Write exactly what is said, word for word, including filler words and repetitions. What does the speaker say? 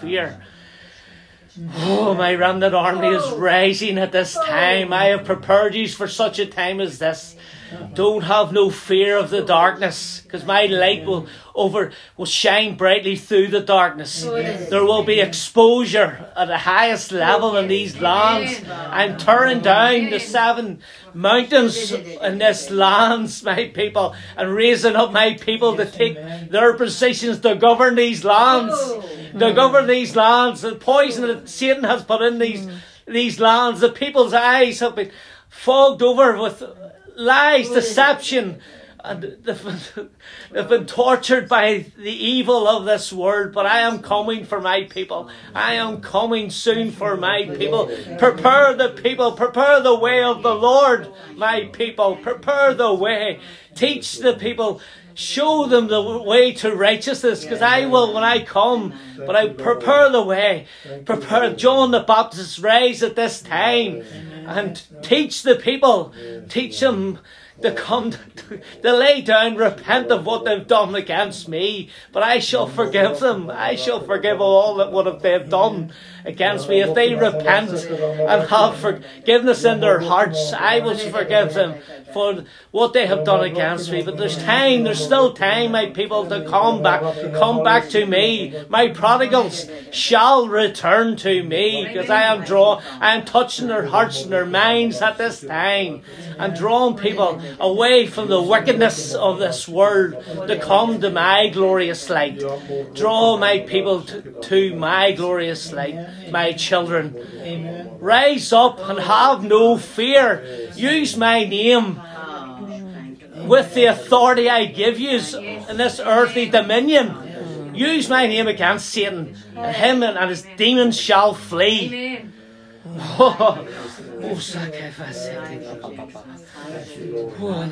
fear. Oh, my remnant army is rising at this time. I have prepared you for such a time as this. Don't have no fear of the darkness, because my light will over will shine brightly through the darkness. There will be exposure at the highest level in these lands. I'm tearing down the seven mountains in this lands, my people, and raising up my people to take their positions to govern these lands. To govern these lands. The poison that Satan has put in these these lands, the people's eyes have been fogged over with lies, deception, and they've, they've been tortured by the evil of this world. But I am coming for my people. I am coming soon for my people. Prepare the people. Prepare the way of the Lord, my people. Prepare the way. Teach the people. Show them the way to righteousness, because I will when I come. But I prepare the way. Prepare. John the Baptist rise at this time and teach the people. Teach them to come, to, to lay down, repent of what they've done against me. But I shall forgive them. I shall forgive all that what have they have done against me. If they repent and have forgiveness in their hearts, I will forgive them for what they have done against me. But there's time, there's still time, my people, to come back, come back to me. My prodigals shall return to me, because I am draw, I am touching their hearts and their minds at this time, and drawing people away from the wickedness of this world to come to my glorious light. Draw my people to, to my glorious light, my children. Rise up and have no fear. Use my name with the authority I give you in this earthly dominion. Use my name against Satan, and him and his demons shall flee. Oh, oh,